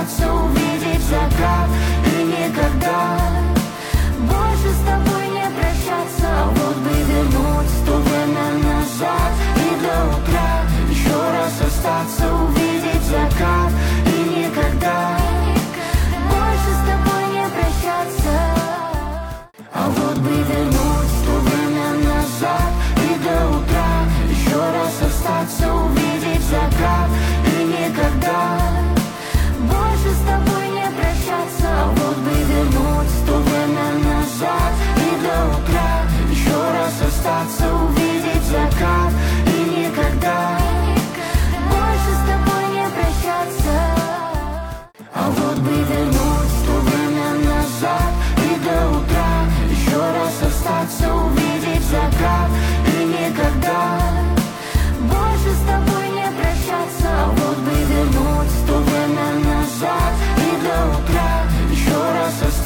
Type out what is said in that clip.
остаться, увидеть закат и никогда больше с тобой не прощаться. А вот бы вернуть то время назад и до утра еще раз остаться, увидеть закат и никогда больше с тобой не прощаться. А вот бы вернуть то время назад и до утра еще раз остаться, увидеть закат и никогда больше с тобой не прощаться. А вот бы вернуть то время назад и до утра еще раз остаться, увидеть закат и никогда больше с тобой не прощаться. А вот бы